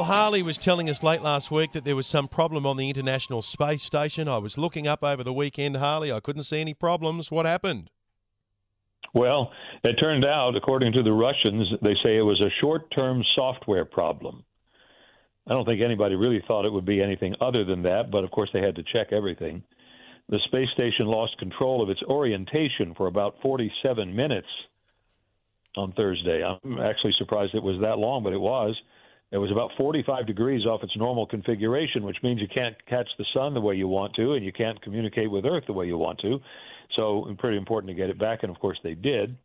Well, Harley was telling us late last week that there was some problem on the International Space Station. I was looking up over the weekend, Harley. I couldn't see any problems. What happened? Well, it turned out, according to the Russians, they say it was a short-term software problem. I don't think anybody really thought it would be anything other than that, but of course they had to check everything. The space station lost control of its orientation for about 47 minutes on Thursday. I'm actually surprised it was that long, but it was. It was about 45 degrees off its normal configuration, which means you can't catch the sun the way you want to, and you can't communicate with Earth the way you want to. So pretty important to get it back, and of course they did.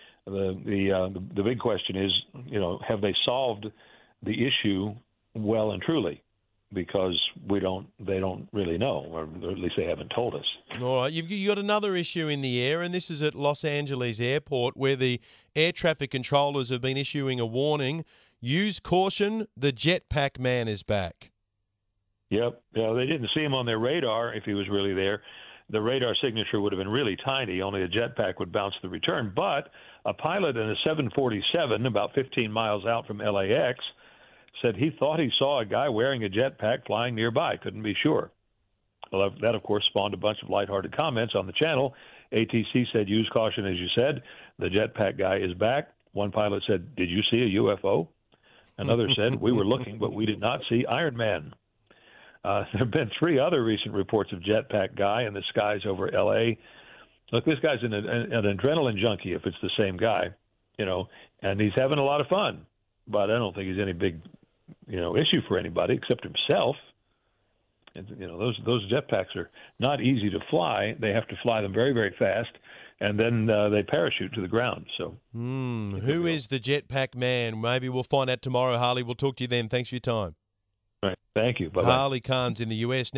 The big question is, have they solved the issue well and truly? Because they don't really know, or at least they haven't told us. All right, you've got another issue in the air, and this is at Los Angeles Airport, where the air traffic controllers have been issuing a warning. Use caution, the jetpack man is back. Yep. Yeah, they didn't see him on their radar if he was really there. The radar signature would have been really tiny. Only a jetpack would bounce the return. But a pilot in a 747 about 15 miles out from LAX said he thought he saw a guy wearing a jetpack flying nearby. Couldn't be sure. Well, that, of course, spawned a bunch of lighthearted comments on the channel. ATC said, use caution, as you said. The jetpack guy is back. One pilot said, did you see a UFO? Another said, we were looking, but we did not see Iron Man. There have been 3 other recent reports of jetpack guy in the skies over L.A. Look, this guy's an adrenaline junkie, if it's the same guy, and he's having a lot of fun. But I don't think he's any big, issue for anybody except himself. And, those jetpacks are not easy to fly. They have to fly them very, very fast, and then they parachute to the ground. So, who is the jetpack man? Maybe we'll find out tomorrow, Harley. We'll talk to you then. Thanks for your time. All right. Thank you. Bye-bye. Harley Carnes in the US.